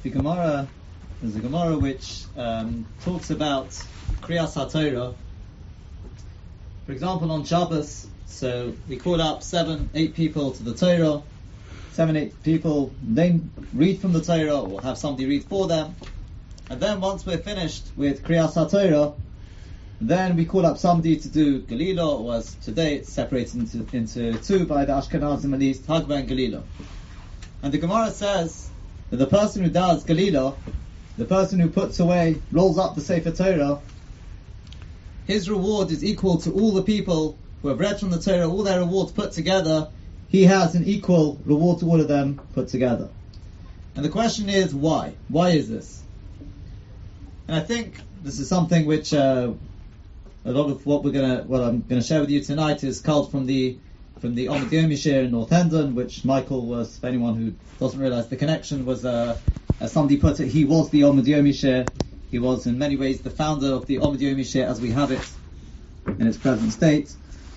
the Gemara, there's a Gemara which talks about Kriyas HaTorah. For example, on Shabbos, so we call up 7-8 people to the Torah. 7-8 people, they read from the Torah or have somebody read for them. And then once we're finished with Kriyas HaTorah, then we call up somebody to do Galila, or as today it's separated into two by the Ashkenazim at least, Hagba and Galila. And the Gemara says that the person who does Galila, the person who puts away, rolls up the Sefer Torah, his reward is equal to all the people who have read from the Torah, all their rewards put together. He has an equal reward to all of them put together. And the question is, why? Why is this? And I think this is something which a lot of what I'm gonna share with you tonight is culled from the Omid Yomi Shir in North Hendon, which Michael was, for anyone who doesn't realise the connection, was as somebody put it, he was the Omid Yomi Shir. He was in many ways the founder of the Omid Yomi Shir as we have it in its present state.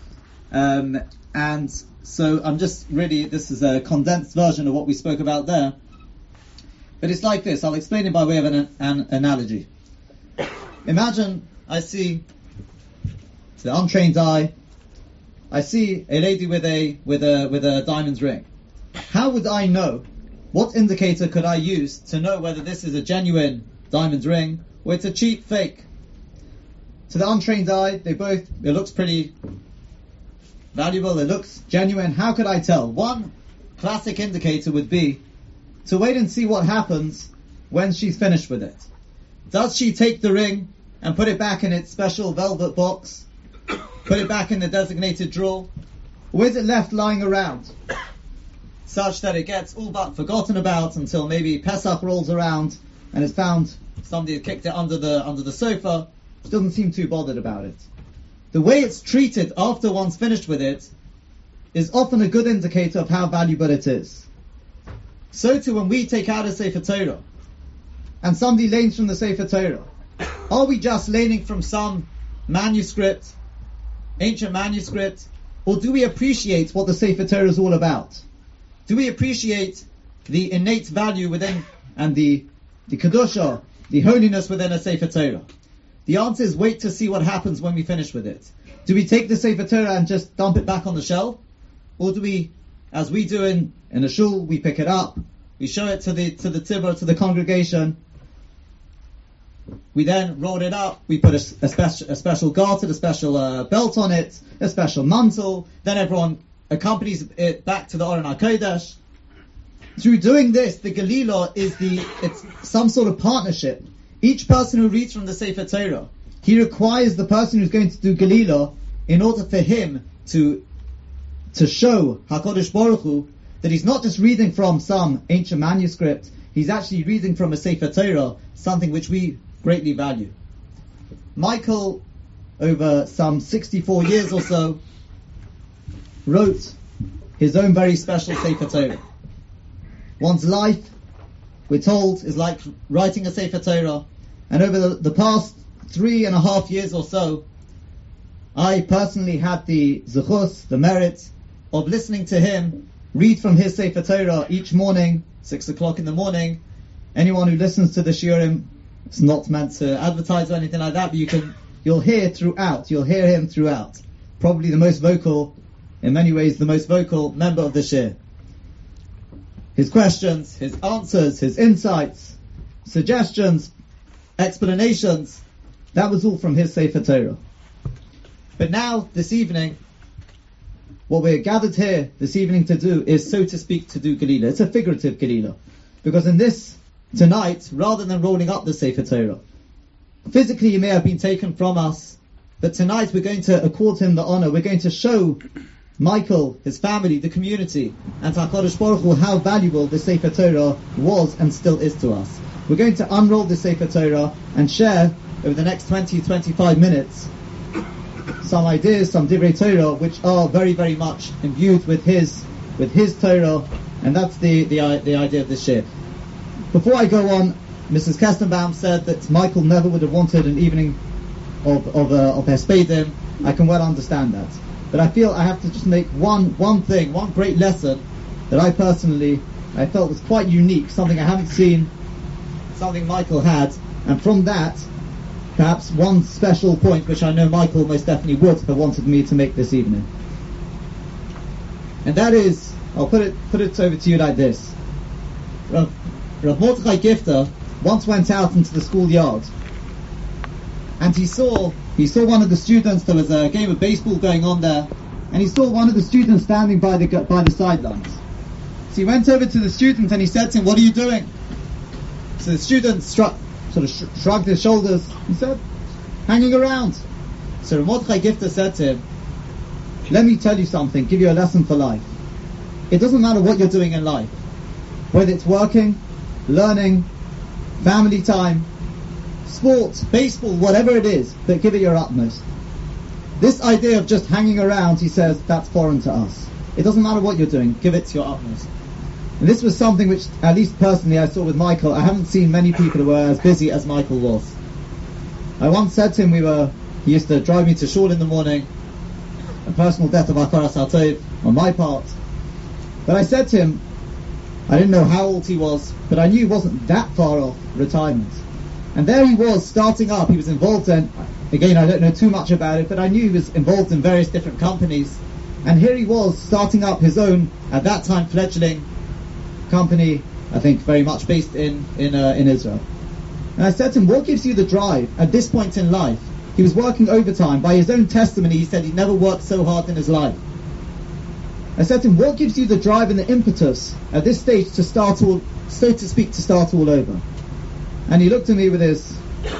And so I'm just really, this is a condensed version of what we spoke about there. But it's like this, I'll explain it by way of an analogy. Imagine I see, to the untrained eye, I see a lady with a diamond ring. How would I know? What indicator could I use to know whether this is a genuine diamond ring or it's a cheap fake? To the untrained eye, it looks pretty valuable, it looks genuine. How could I tell? One classic indicator would be to wait and see what happens when she's finished with it. Does she take the ring and put it back in its special velvet box, put it back in the designated drawer, or is it left lying around such that it gets all but forgotten about until maybe Pesach rolls around and it's found somebody had kicked it under the sofa, doesn't seem too bothered about it. The way it's treated after one's finished with it is often a good indicator of how valuable it is. So too when we take out a Sefer Torah and somebody lanes from the Sefer Torah, are we just laning from some manuscript, ancient manuscript, or do we appreciate what the Sefer Torah is all about? Do we appreciate the innate value within and the kedusha, the holiness within a Sefer Torah? The answer is wait to see what happens when we finish with it. Do we take the Sefer Torah and just dump it back on the shelf? Or do we, as we do in a shul, we pick it up, we show it to the tzibur, to the congregation, we then roll it up, we put a special garter, a special belt on it, a special mantle, then everyone accompanies it back to the Aron HaKodesh. Through doing this, the Galila it's some sort of partnership. Each person who reads from the Sefer Torah, he requires the person who's going to do Galila in order for him to show HaKadosh Baruch Hu that he's not just reading from some ancient manuscript, he's actually reading from a Sefer Torah, something which we greatly value. Michael, over some 64 years or so, wrote his own very special Sefer Torah. One's life, we're told, is like writing a Sefer Torah, and over the past 3.5 years or so, I personally had the zechus, the merit, of listening to him read from his Sefer Torah each morning, 6 o'clock in the morning. Anyone who listens to the shiurim, it's not meant to advertise or anything like that, but you'll hear him throughout. Probably the most vocal, in many ways the most vocal member of the shir. His questions, his answers, his insights, suggestions, explanations, that was all from his Sefer Torah. But now, this evening, what we're gathered here this evening to do is, so to speak, to do Galila. It's a figurative Galila. Because in this, tonight, rather than rolling up the Sefer Torah, physically he may have been taken from us, but tonight we're going to accord him the honor. We're going to show Michael, his family, the community, and to HaKadosh Baruch Hu how valuable the Sefer Torah was and still is to us. We're going to unroll the Sefer Torah and share, over the next 20-25 minutes, some ideas, some Divrei Torah, which are very, very much imbued with his Torah, and that's the idea of this shir. Before I go on, Mrs. Kestenbaum said that Michael never would have wanted an evening of Hespedim. I can well understand that. But I feel I have to just make one great lesson that I felt was quite unique, something I haven't seen something Michael had, and from that, perhaps one special point which I know Michael most definitely would have wanted me to make this evening. And that is, I'll put it over to you like this. Rav Mordechai Gifter once went out into the schoolyard, and he saw one of the students. There was a game of baseball going on there, and he saw one of the students standing by the sidelines. So he went over to the student and he said to him, "What are you doing?" So the student shrugged his shoulders. He said, "Hanging around." So Rav Mordechai Gifter said to him, "Let me tell you something, give you a lesson for life. It doesn't matter what you're doing in life, whether it's working, learning, family time, sports, baseball, whatever it is, but give it your utmost. This idea of just hanging around," he says, "that's foreign to us. It doesn't matter what you're doing, give it to your utmost." And this was something which, at least personally, I saw with Michael. I haven't seen many people who were as busy as Michael was. I once said to him, he used to drive me to shul in the morning, a personal death of Akaras HaTov on my part. But I said to him, I didn't know how old he was, but I knew he wasn't that far off retirement. And there he was, starting up. He was involved in, again, I don't know too much about it, but I knew he was involved in various different companies. And here he was, starting up his own, at that time, fledgling company, I think very much based in Israel. And I said to him, what gives you the drive at this point in life? He was working overtime. By his own testimony, he said he never worked so hard in his life. I said to him, what gives you the drive and the impetus at this stage to start all over? And he looked at me with his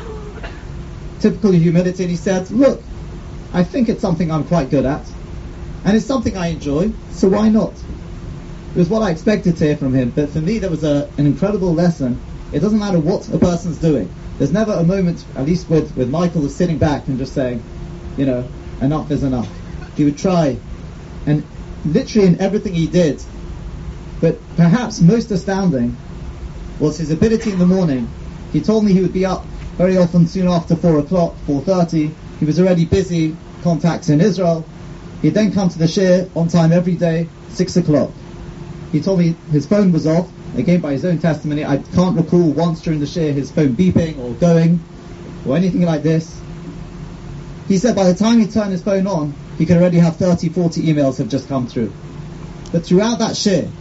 typical humility and he said, look, I think it's something I'm quite good at, and it's something I enjoy, so why not? It was what I expected to hear from him, but for me there was an incredible lesson. It doesn't matter what a person's doing. There's never a moment, at least with Michael, was sitting back and just saying, enough is enough. He would try, and literally in everything he did. But perhaps most astounding was his ability in the morning. He told me he would be up very often soon after 4 o'clock, 4:30. He was already busy, contacts in Israel. He'd then come to the shir on time every day, 6 o'clock. He told me his phone was off. Again, by his own testimony, I can't recall once during the shir his phone beeping or going or anything like this. He said by the time he turned his phone on, he could already have 30, 40 emails have just come through. But throughout that shir,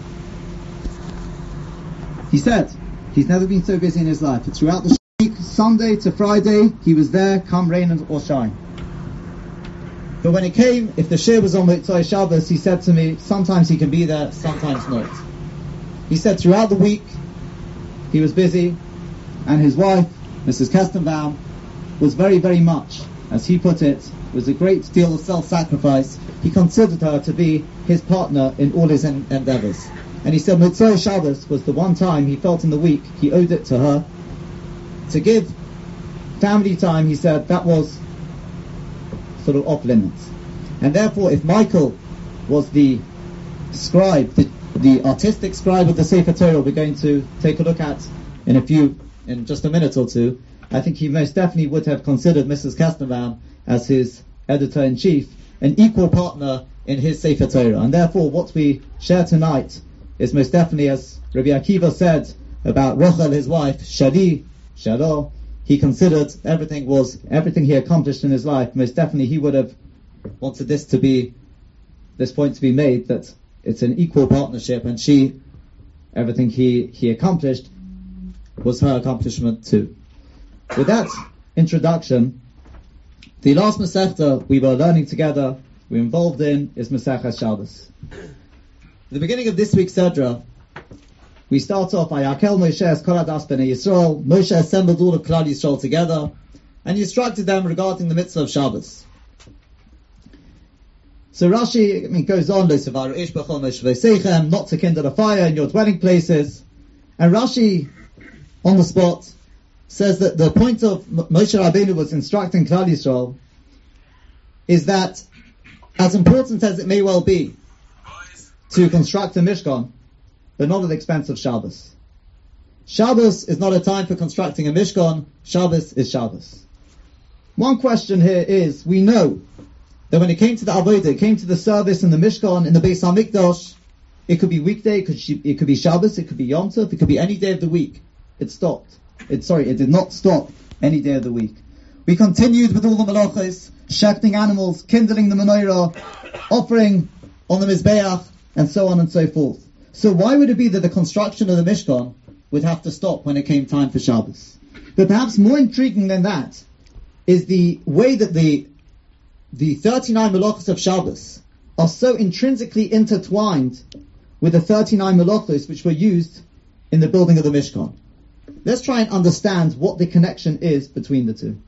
he said he's never been so busy in his life. But throughout the week, Sunday to Friday, he was there, come rain or shine. But when it came, if the shir was on Motzei Shabbos, he said to me, sometimes he can be there, sometimes not. He said throughout the week, he was busy, and his wife, Mrs. Kestenbaum, was very, very much, as he put it, was a great deal of self-sacrifice. He considered her to be his partner in all his endeavors. And he said Motzei Shabbos was the one time he felt in the week he owed it to her to give family time. He said that was sort of off limits. And therefore, if Michael was the scribe, the artistic scribe of the Sefer Torah we're going to take a look at in just a minute or two, I think he most definitely would have considered Mrs. Kestenbaum as his editor-in-chief, an equal partner in his Sefer Torah. And therefore, what we share tonight is most definitely, as Rabbi Akiva said about Rochel, his wife, Shali, Shalo, he considered everything he accomplished in his life. Most definitely he would have wanted this point to be made, that it's an equal partnership, and everything he accomplished was her accomplishment too. With that introduction, the last Masechta we were learning together, we're involved in, is Masechas Shabbos. At the beginning of this week's Sedra, we start off, Vayakel Moshe es kol hadas bnei Yisrael. Moshe assembled all of Klal Yisrael together, and he instructed them regarding the mitzvah of Shabbos. So Rashi goes on, not to kindle a fire in your dwelling places. And Rashi, on the spot, says that the point of Moshe Rabbeinu was instructing Klal Yisrael is that, as important as it may well be to construct a Mishkan, but not at the expense of Shabbos. Shabbos is not a time for constructing a Mishkan. Shabbos is Shabbos. One question here is, we know that when it came to the Avodah, it came to the service in the Mishkan, in the Beis HaMikdash, it could be weekday, it could be Shabbos, it could be Yom Tov, it could be any day of the week. It stopped. It did not stop any day of the week. We continued with all the malachos, shechting animals, kindling the menorah, offering on the mizbeach, and so on and so forth. So why would it be that the construction of the Mishkan would have to stop when it came time for Shabbos? But perhaps more intriguing than that is the way that the 39 malachos of Shabbos are so intrinsically intertwined with the 39 malachos which were used in the building of the Mishkan. Let's try and understand what the connection is between the two.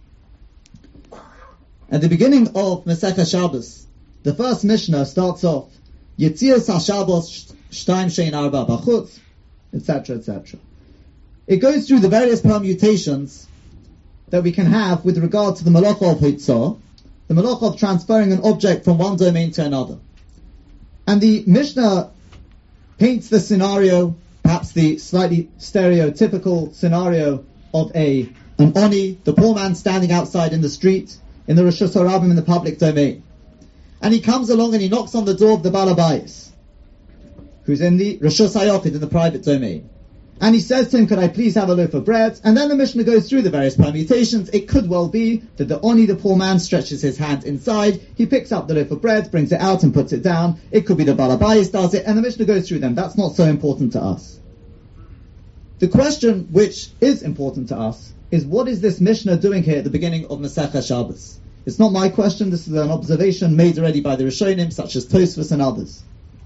At the beginning of Masechah Shabbos, the first Mishnah starts off, Yetzias HaShabbos Shtaim Shein Arba Bachutz, etc., etc. It goes through the various permutations that we can have with regard to the malacha of Hitzah, the malacha of transferring an object from one domain to another. And the Mishnah paints the scenario, perhaps the slightly stereotypical scenario of an oni, the poor man standing outside in the street, in the Reshus HaRabim, in the public domain. And he comes along and he knocks on the door of the Balabayis, who's in the Reshus HaYochid, in the private domain. And he says to him, could I please have a loaf of bread? And then the Mishnah goes through the various permutations. It could well be that the oni, the poor man, stretches his hand inside, he picks up the loaf of bread, brings it out and puts it down. It could be the Balabayis does it, and the Mishnah goes through them. That's not so important to us. The question which is important to us is, what is this Mishnah doing here at the beginning of Masechah Shabbos? It's not my question, this is an observation made already by the Rishonim, such as Tosfos and others.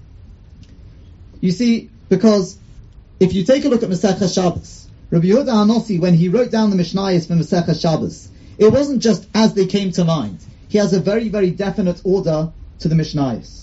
You see, because if you take a look at Masechah Shabbos, Rabbi Yehuda HaNossi, when he wrote down the Mishnayos for Masechah Shabbos, it wasn't just as they came to mind. He has a very, very definite order to the Mishnayos.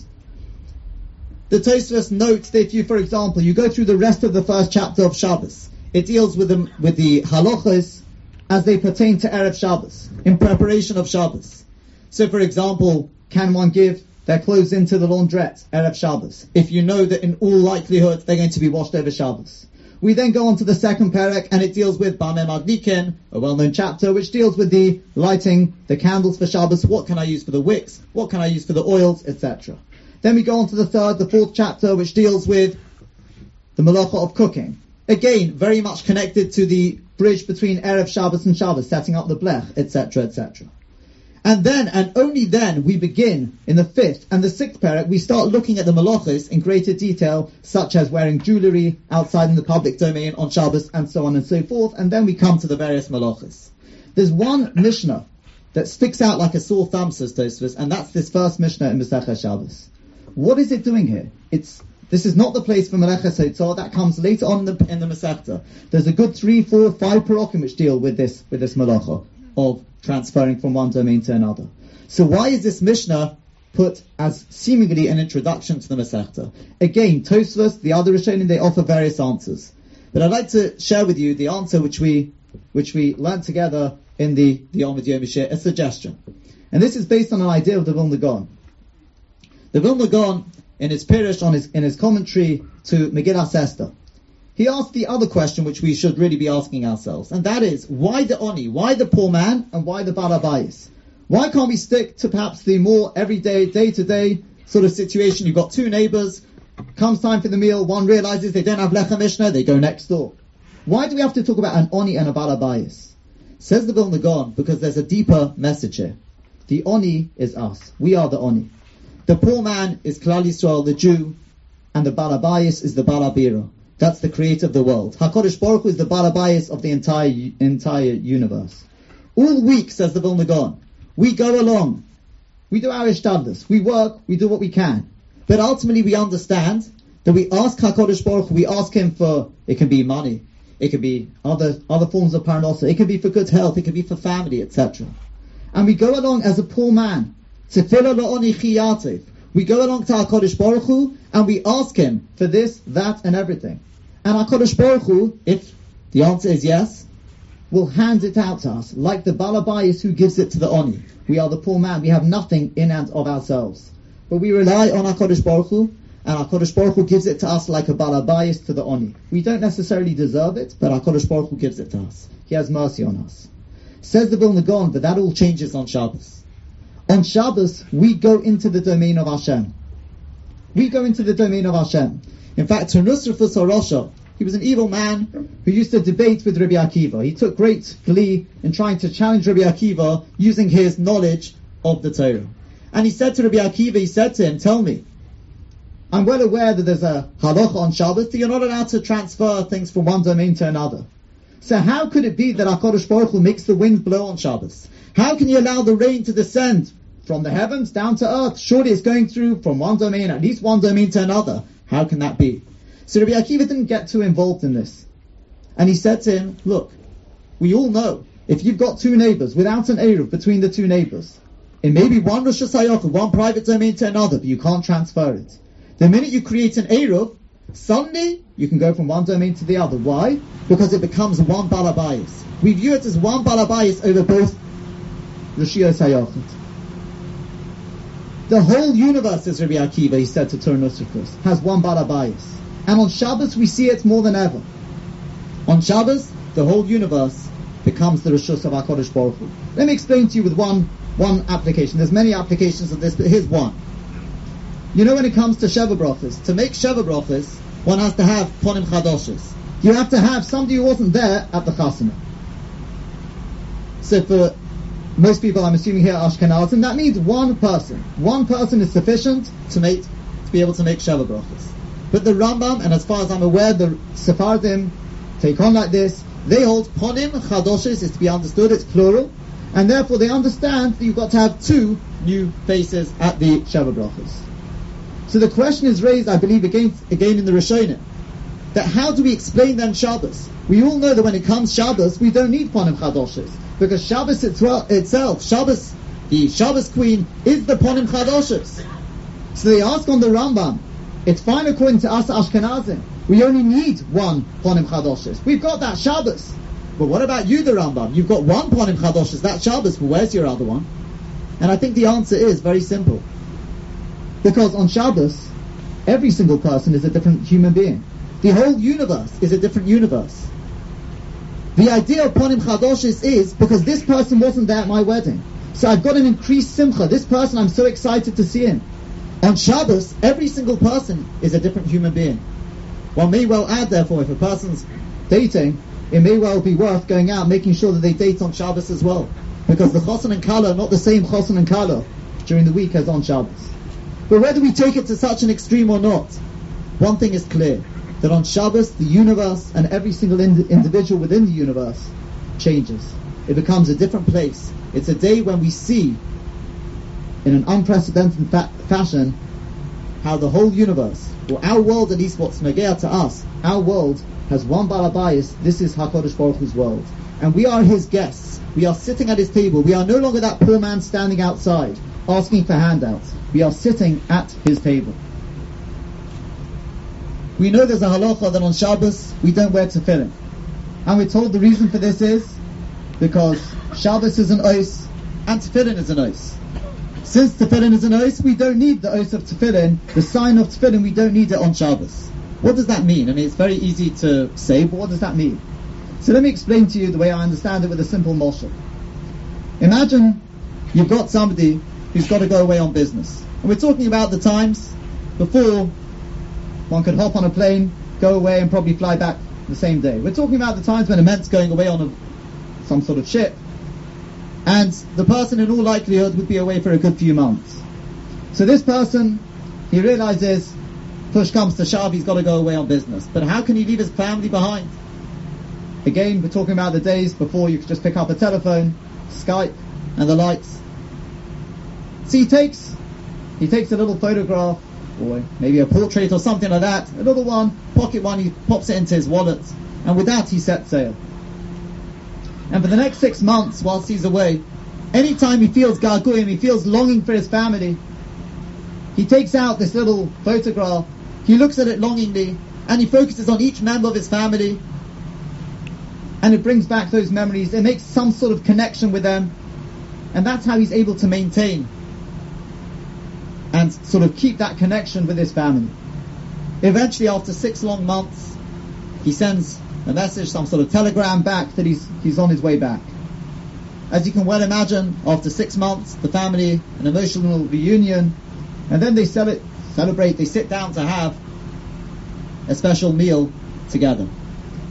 The Tosfos notes that if you, for example, you go through the rest of the first chapter of Shabbos, it deals with the halachos as they pertain to Erev Shabbos, in preparation of Shabbos. So, for example, can one give their clothes into the laundrette Erev Shabbos, if you know that in all likelihood they're going to be washed over Shabbos? We then go on to the second perek, and it deals with Bameh Madlikin, a well-known chapter, which deals with the lighting the candles for Shabbos. What can I use for the wicks? What can I use for the oils, etc.? Then we go on to the fourth chapter, which deals with the malacha of cooking. Again, very much connected to the bridge between Erev Shabbos and Shabbos, setting up the blech, etc., etc. And then, and only then, we begin in the fifth and the sixth perek, we start looking at the malachos in greater detail, such as wearing jewellery outside in the public domain on Shabbos, and so on and so forth, and then we come to the various malachos. There's one Mishnah that sticks out like a sore thumb, says Tosfos, and that's this first Mishnah in Masechah Shabbos. What is it doing here? This is not the place for Meleches Hitzah. That comes later on in the Masechta. There's a good 3, 4, 5 parokim which deal with this malacha of transferring from one domain to another. So why is this Mishnah put as seemingly an introduction to the Masechta? Again, Tosfos, the other Rishonim, they offer various answers. But I'd like to share with you the answer which we learned together in the Yom Yom Shir, a suggestion. And this is based on an idea of the Vilna Gaon. The Vilna Gaon, in his Pirush, in his commentary to Megillas Esther, he asked the other question which we should really be asking ourselves, and that is, why the oni, why the poor man, and why the balabayis? Why can't we stick to perhaps the more everyday, day-to-day sort of situation? You've got two neighbours, comes time for the meal, one realises they don't have lechem mishnah, they go next door. Why do we have to talk about an oni and a balabayis? Says the Vilna Gaon, because there's a deeper message here. The oni is us. We are the oni. The poor man is Klal Yisrael, the Jew, and the balabayis is the balabira. That's the creator of the world. HaKadosh Baruch Hu is the balabayis of the entire universe. All week, says the Vilna Gaon, we go along, we do our ishtadlus, we work, we do what we can. But ultimately we understand that we ask HaKadosh Baruch Hu, we ask him for, it can be money, it can be other forms of parnasa, it can be for good health, it can be for family, etc. And we go along as a poor man. We go along to HaKadosh Baruch Hu and we ask him for this, that and everything. And HaKadosh Baruch Hu, if the answer is yes, will hand it out to us, like the balabayis who gives it to the oni. We are the poor man, we have nothing in and of ourselves. But we rely on HaKadosh Baruch Hu, and HaKadosh Baruch Hu gives it to us like a balabayis to the oni. We don't necessarily deserve it, but HaKadosh Baruch Hu gives it to us. He has mercy on us. Says the Vilna Gaon, but that all changes on Shabbos. On Shabbos, we go into the domain of Hashem. We go into the domain of Hashem. In fact, Tanus Rufus HaRasha, he was an evil man who used to debate with Rabbi Akiva. He took great glee in trying to challenge Rabbi Akiva using his knowledge of the Torah. And he said to Rabbi Akiva, he said to him, tell me, I'm well aware that there's a halacha on Shabbos that you're not allowed to transfer things from one domain to another. So how could it be that HaKadosh Baruch Hu makes the wind blow on Shabbos? How can you allow the rain to descend from the heavens down to earth? Surely it's going through from one domain, at least one domain to another. How can that be? So Rabbi Akiva didn't get too involved in this. And he said to him, look, we all know, if you've got two neighbors without an Eruv between the two neighbors, it may be one Rosh Hashanah, one private domain to another, but you can't transfer it. The minute you create an Eruv, suddenly you can go from one domain to the other. Why? Because it becomes one Balabayas. We view it as one Balabayas over both Rishiyos Hayachot. The whole universe, as Rabbi Akiva, he said to Torah Nostrikos, has one Balabayas. And on Shabbos we see it more than ever. On Shabbos, the whole universe becomes the Rishus of HaKadosh Baruch Hu. Let me explain to you with one application. There's many applications of this, but here's one. You know, when it comes to Sheva Brachos, to make Sheva Brachos, one has to have Ponim Chadoshes. You have to have somebody who wasn't there at the Chasana. So for most people, I'm assuming here, Ashkenazim, that means one person. One person is sufficient to be able to make Sheva Brachos. But the Rambam, and as far as I'm aware, the Sephardim take on like this. They hold Ponim Chadoshes is to be understood, it's plural, and therefore they understand that you've got to have two new faces at the Sheva Brachos. So the question is raised, I believe, again in the Rishonim, that how do we explain then Shabbos? We all know that when it comes Shabbos, we don't need Ponim Chadoshes, because Shabbos itself, Shabbos, the Shabbos queen, is the Ponim Chadoshes. So they ask on the Rambam, it's fine according to us Ashkenazim, we only need one Ponim Chadoshes. We've got that Shabbos. But what about you, the Rambam? You've got one Ponim Chadoshes, that Shabbos, but where's your other one? And I think the answer is very simple. Because on Shabbos, every single person is a different human being. The whole universe is a different universe. The idea of Ponim Chadoshes is because this person wasn't there at my wedding. So I've got an increased simcha. This person, I'm so excited to see him. On Shabbos, every single person is a different human being. One may well add, therefore, if a person's dating, it may well be worth going out, making sure that they date on Shabbos as well. Because the Chosan and Kala are not the same Chosan and Kala during the week as on Shabbos. But whether we take it to such an extreme or not, one thing is clear, that on Shabbos, the universe and every single individual within the universe changes. It becomes a different place. It's a day when we see, in an unprecedented fashion, how the whole universe, or our world, at least what's Nagea to us, our world has one Balabayas. This is HaKadosh Baruch Hu's world. And we are his guests. We are sitting at his table. We are no longer that poor man standing outside, asking for handouts. We are sitting at his table. We know there's a halacha that on Shabbos we don't wear tefillin. And we're told the reason for this is because Shabbos is an ois and tefillin is an ois. Since tefillin is an ois, we don't need the ois of tefillin, the sign of tefillin, we don't need it on Shabbos. What does that mean? I mean, it's very easy to say, but what does that mean? So let me explain to you the way I understand it with a simple moshel. Imagine you've got somebody who's got to go away on business. And we're talking about the times before one could hop on a plane, go away and probably fly back the same day. We're talking about the times when a man's going away on some sort of ship, and the person in all likelihood would be away for a good few months. So this person, he realizes, push comes to shove, he's got to go away on business. But how can he leave his family behind? Again, we're talking about the days before you could just pick up a telephone, Skype, and the lights. So he takes a little photograph, or maybe a portrait or something like that, a little one, pocket one, he pops it into his wallet, and with that he sets sail. And for the next 6 months, whilst he's away, anytime he feels garguyim, he feels longing for his family, he takes out this little photograph, he looks at it longingly, and he focuses on each member of his family, and it brings back those memories, it makes some sort of connection with them, and that's how he's able to maintain and sort of keep that connection with his family. Eventually, after 6 long months, he sends a message, some sort of telegram back that he's on his way back. As you can well imagine, after 6 months, the family, an emotional reunion, and then they celebrate, they sit down to have a special meal together.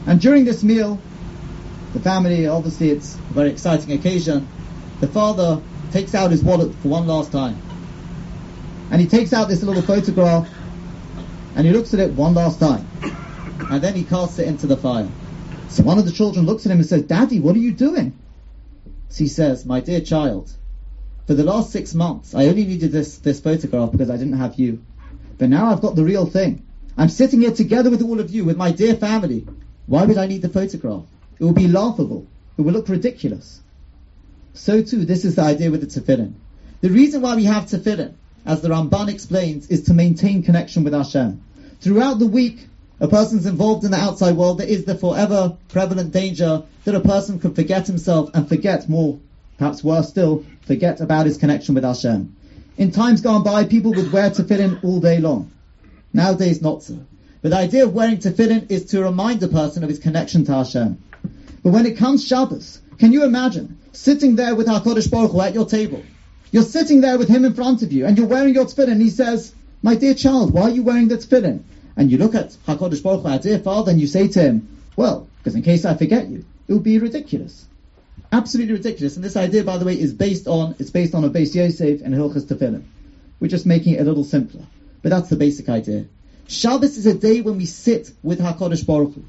And during this meal, the family, obviously it's a very exciting occasion, the father takes out his wallet for one last time. And he takes out this little photograph, and he looks at it one last time. And then he casts it into the fire. So one of the children looks at him and says, "Daddy, what are you doing?" So he says, "My dear child, for the last 6 months, I only needed this photograph because I didn't have you. But now I've got the real thing. I'm sitting here together with all of you, with my dear family. Why would I need the photograph? It will be laughable. It will look ridiculous." So too, this is the idea with the tefillin. The reason why we have tefillin, as the Ramban explains, is to maintain connection with Hashem. Throughout the week, a person's involved in the outside world, there is the forever prevalent danger that a person could forget himself and forget more, perhaps worse still, forget about his connection with Hashem. In times gone by, people would wear tefillin all day long. Nowadays, not so. But the idea of wearing tefillin is to remind a person of his connection to Hashem. But when it comes Shabbos, can you imagine sitting there with HaKadosh Baruch Hu at your table? You're sitting there with him in front of you, and you're wearing your tefillin, and he says, "My dear child, why are you wearing the tefillin?" And you look at HaKadosh Baruch Hu, our dear Father, and you say to him, "Well, because in case I forget you, it would be ridiculous." Absolutely ridiculous. And this idea, by the way, is based on a Beis Yosef and Hilchas Tefillin. We're just making it a little simpler. But that's the basic idea. Shabbos is a day when we sit with HaKadosh Baruch Hu.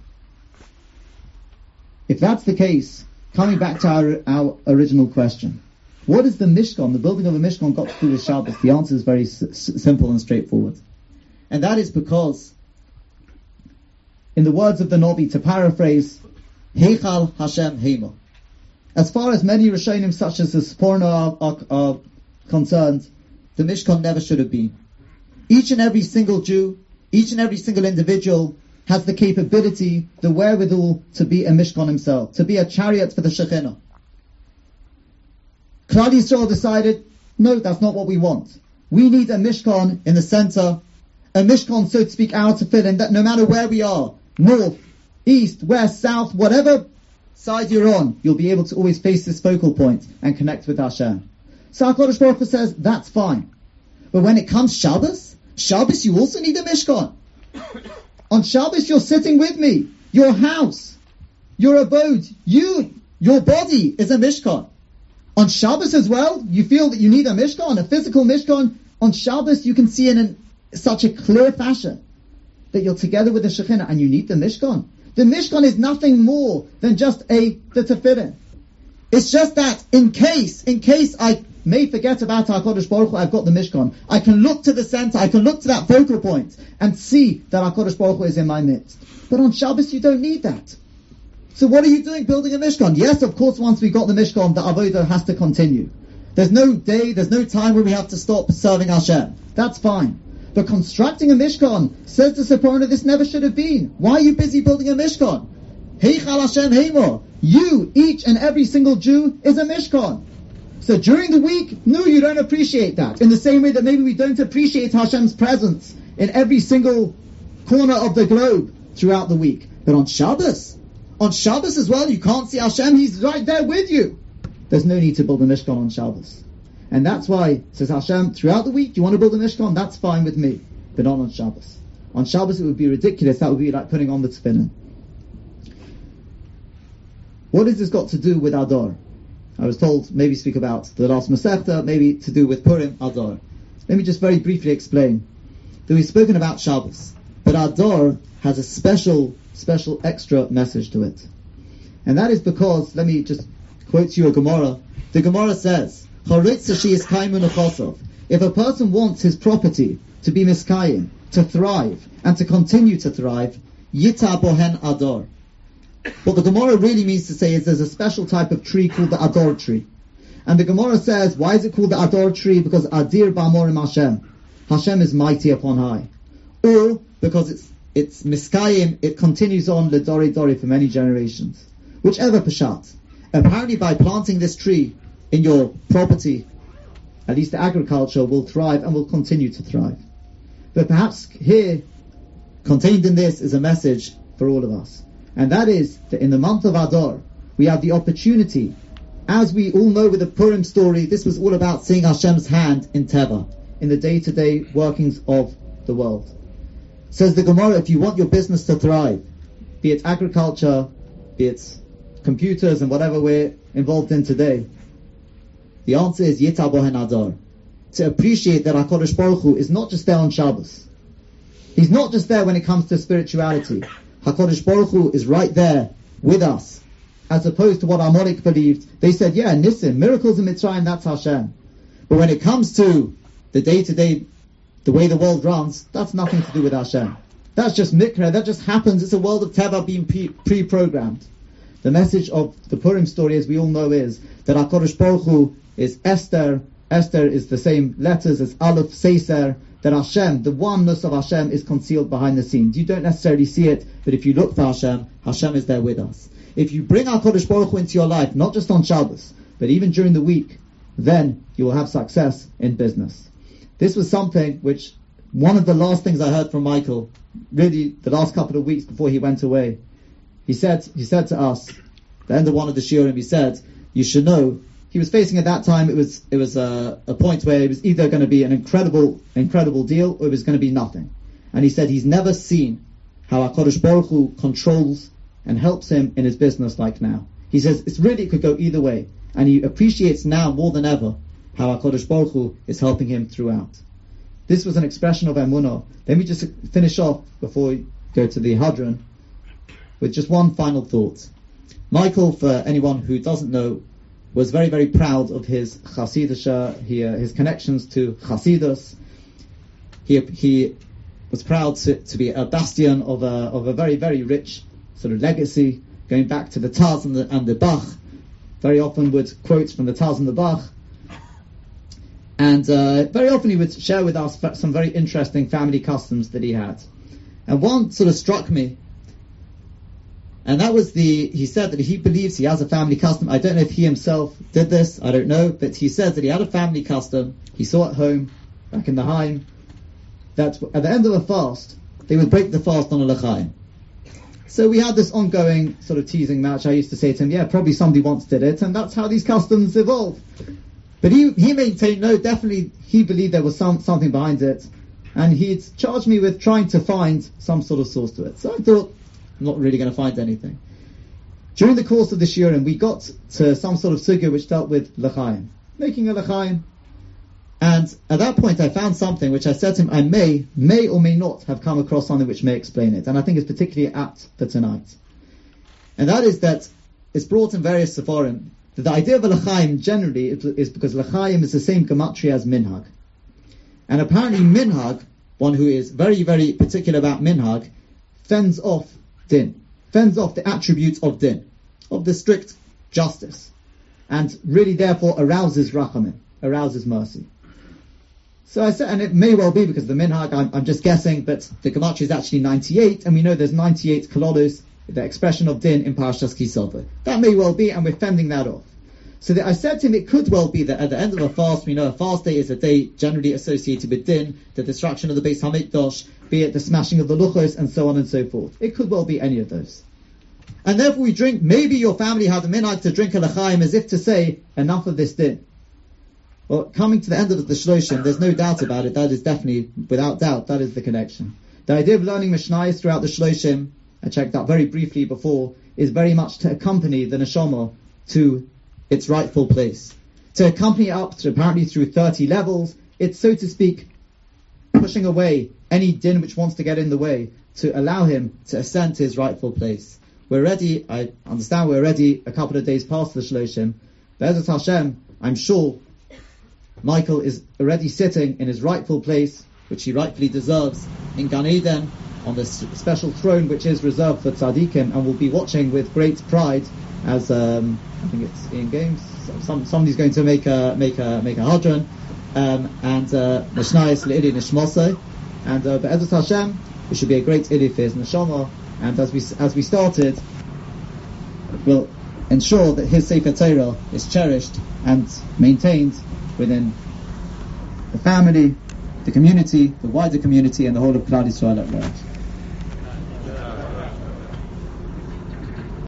If that's the case, coming back to our original question, what is the Mishkan, the building of a Mishkan, got to do with Shabbos? The answer is very simple and straightforward. And that is because, in the words of the Navi, to paraphrase, Heichal Hashem Heima. As far as many Rishonim, such as the Sforno, are concerned, the Mishkan never should have been. Each and every single Jew, each and every single individual has the capability, the wherewithal to be a Mishkan himself, to be a chariot for the Shekhinah. Klal Yisrael decided, no, that's not what we want. We need a Mishkan in the center, a Mishkan, so to speak, our tefillin, that no matter where we are, north, east, west, south, whatever side you're on, you'll be able to always face this focal point and connect with Hashem. So HaKadosh Baruch Hu says, that's fine. But when it comes Shabbos, you also need a Mishkan. On Shabbos, you're sitting with me. Your house, your abode, your body is a Mishkan. On Shabbos as well, you feel that you need a Mishkan, a physical Mishkan. On Shabbos, you can see in such a clear fashion that you're together with the Shekhinah and you need the Mishkan. The Mishkan is nothing more than just the tefillin. It's just that in case I may forget about HaKadosh Baruch Hu, I've got the Mishkan. I can look to the center, I can look to that focal point and see that HaKadosh Baruch Hu is in my midst. But on Shabbos you don't need that. So what are you doing building a Mishkan? Yes, of course, once we got the Mishkan, the Avodah has to continue. There's no day, there's no time where we have to stop serving Hashem. That's fine. But constructing a Mishkan, says the Sephorah, this never should have been. Why are you busy building a Mishkan? Heichal Hashem Heimor. You, each and every single Jew, is a Mishkan. So during the week, no, you don't appreciate that. In the same way that maybe we don't appreciate Hashem's presence in every single corner of the globe throughout the week. But on Shabbos as well, you can't see Hashem, He's right there with you. There's no need to build a Mishkan on Shabbos. And that's why, says Hashem, throughout the week, you want to build a Mishkan? That's fine with me. But not on Shabbos. On Shabbos it would be ridiculous. That would be like putting on the tefillin. What has this got to do with Adar? I was told maybe speak about the last Masechta, maybe to do with Purim, Adar. Let me just very briefly explain that we've spoken about Shabbos, but Adar has a special extra message to it. And that is because, let me just quote to you a Gemara. The Gemara says, if a person wants his property to be miskayim, to thrive, and to continue to thrive, yita bohen Adar. What the Gemara really means to say is there's a special type of tree called the Adar tree. And the Gemara says, why is it called the Adar tree? Because Adir ba'amorim Hashem. Hashem is mighty upon high. Or because it's miskayim, it continues on l'dori dori for many generations. Whichever pashat. Apparently by planting this tree in your property, at least the agriculture will thrive and will continue to thrive. But perhaps here, contained in this, is a message for all of us. And that is that in the month of Adar, we have the opportunity, as we all know with the Purim story, this was all about seeing Hashem's hand in Teva, in the day-to-day workings of the world. Says the Gemara, if you want your business to thrive, be it agriculture, be it computers and whatever we're involved in today? The answer is Yita Bohen Adar. To appreciate that HaKadosh Baruch Hu is not just there on Shabbos. He's not just there when it comes to spirituality. HaKadosh Baruch Hu is right there with us. As opposed to what Amalek believed. They said, yeah, Nisim, miracles in Mitzrayim, that's Hashem. But when it comes to the day-to-day, the way the world runs, that's nothing to do with Hashem. That's just mikra, that just happens. It's a world of Teva being pre-programmed. The message of the Purim story, as we all know, is that HaKadosh Baruch Hu is Esther. Esther is the same letters as Aleph, Seiser. That Hashem, the oneness of Hashem, is concealed behind the scenes. You don't necessarily see it, but if you look for Hashem, Hashem is there with us. If you bring HaKadosh Baruch Hu into your life, not just on Shabbos, but even during the week, then you will have success in business. This was something which, one of the last things I heard from Michael, really the last couple of weeks before he went away, he said to us, at the end of one of the shiurim, he said, you should know, he was facing at that time, it was a point where it was either going to be an incredible deal, or it was going to be nothing. And he said he's never seen how HaKadosh Baruch Hu controls and helps him in his business like now. He says it could go either way. And he appreciates now more than ever how HaKadosh Baruch Hu is helping him throughout. This was an expression of emunah. Let me just finish off before we go to the Hadran with just one final thought. Michael, for anyone who doesn't know, was very, very proud of his Chasidusha, his connections to Chasidus. He was proud to be a bastion of a very, very rich sort of legacy, going back to the Taz and the Bach. Very often would quote from the Taz and the Bach. And very often he would share with us some very interesting family customs that he had. And one sort of struck me, and that was he said that he believes he has a family custom. I don't know if he himself did this, I don't know, but he says that he had a family custom he saw at home, back in the Haim, that at the end of a fast, they would break the fast on a l'chaim. So we had this ongoing sort of teasing match. I used to say to him, yeah, probably somebody once did it, and that's how these customs evolve. But he maintained, no, definitely he believed there was something behind it, and he'd charged me with trying to find some sort of source to it. So I thought, I'm not really going to find anything. During the course of the shiurim, we got to some sort of sugya which dealt with l'chaim, making a l'chaim. And at that point I found something which I said to him, I may or may not have come across something which may explain it. And I think it's particularly apt for tonight. And that is that it's brought in various sefarim that the idea of a l'chaim generally is because l'chaim is the same gematria as minhag. And apparently minhag, one who is very, very particular about minhag, fends off din, fends off the attributes of din, of the strict justice, and really therefore arouses rachamim, arouses mercy. So I said, and it may well be because the minhag, I'm just guessing, but the gematria is actually 98, and we know there's 98 kololos, the expression of din in Parashas Kisava. That may well be, and we're fending that off. So I said to him, it could well be that at the end of a fast, we know a fast day is a day generally associated with din, the destruction of the Beis Hamikdash, be it the smashing of the luchos, and so on and so forth. It could well be any of those. And therefore we drink, maybe your family had a minhag to drink a l'chaim as if to say, enough of this din. Well, coming to the end of the Shloshim, there's no doubt about it, that is definitely, without doubt, that is the connection. The idea of learning Mishnayos throughout the Shloshim, I checked that very briefly before, is very much to accompany the neshama to its rightful place. To accompany it up to apparently through 30 levels, it's so to speak, pushing away any din which wants to get in the way, to allow him to ascend to his rightful place. We're ready, I understand we're ready a couple of days past the Shloshim. Be'ezras Hashem, I'm sure Michael is already sitting in his rightful place, which he rightfully deserves, in Gan Eden, on this special throne which is reserved for tzaddikim, and will be watching with great pride as I think it's Ian Games. Somebody's going to make a hadron, and Mishnayos le'ili nishmosei, and be'ezras Hashem, it should be a great ili for his neshama, and as we started, we'll ensure that his Sefer Torah is cherished and maintained within the family, the community, the wider community, and the whole of Klal Yisrael at large.